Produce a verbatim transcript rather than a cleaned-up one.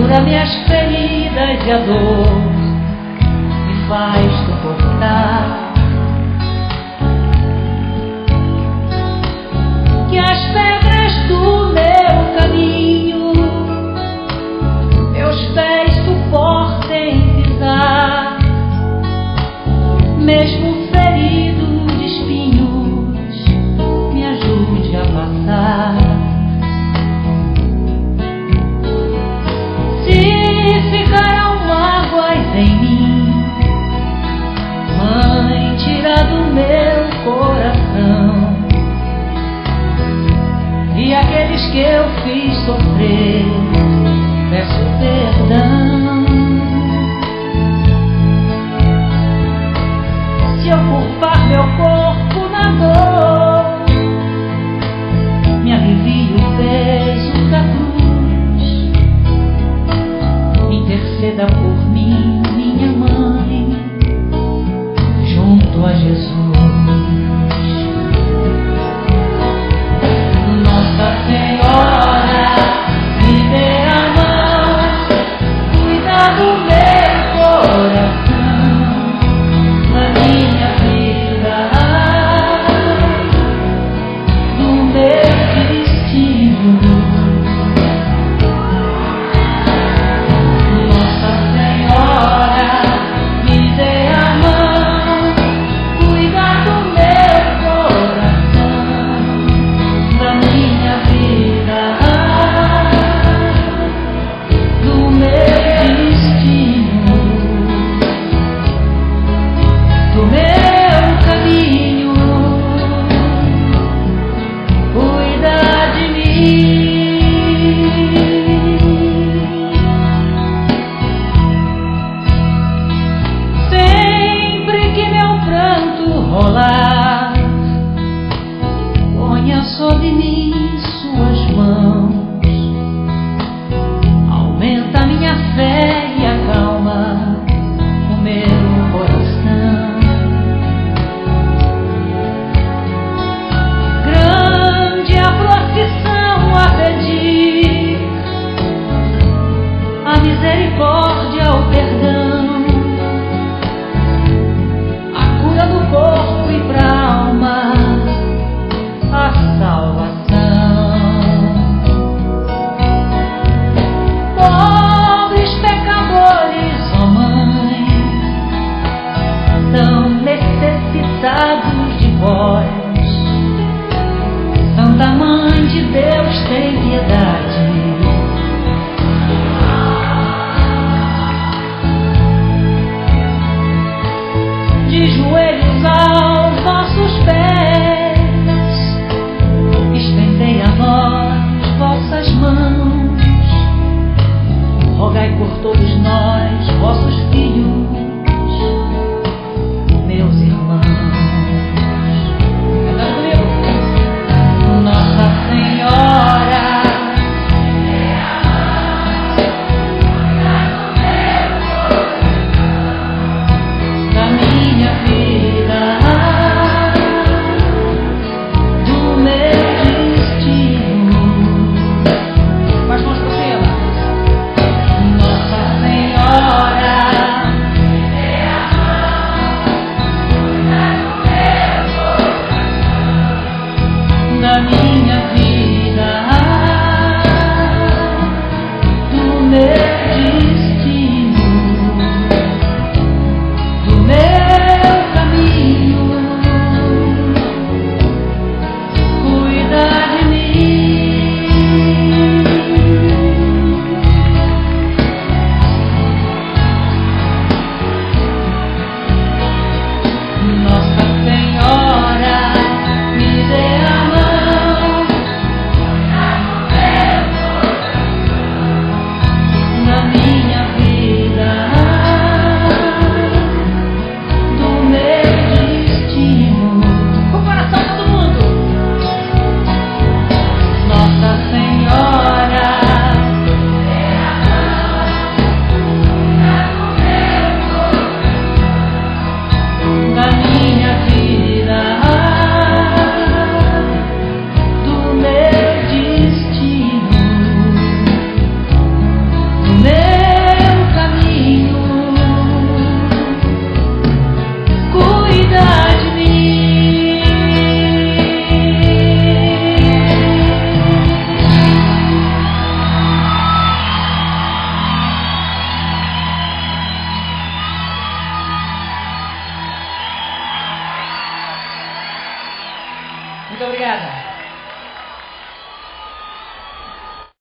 cura minhas feridas e a dor me faz suportar. Que as pedras do meu caminho meus pés suportem pisar, mesmo ferido de espinhos, me ajude a passar. Se ficaram mágoas em mim, Mãe, tira do meu coração, e aqueles que eu fiz sofrer, peço perdão. Se eu curvar meu corpo na dor, me alivie o peso da cruz. Interceda por mim, minha mãe, junto a Jesus. Nossa Senhora, me dê a mão, cuida do meu coração, da minha vida, do meu destino. Nossa Senhora, me dê a mão, cuida do meu coração, da minha vida, do meu destino, do meu caminho, cuida de mim. Sempre que meu pranto rolar, ponha sobre mim suas mãos, aumenta minha fé e acalma o meu coração. Grande a profissão a pedir, a misericórdia, o perdão, a cura do corpo e pra alma, a salvação. Pobres pecadores, ó Mãe, tão necessitados de vós. Santa Mãe de Deus, tem piedade.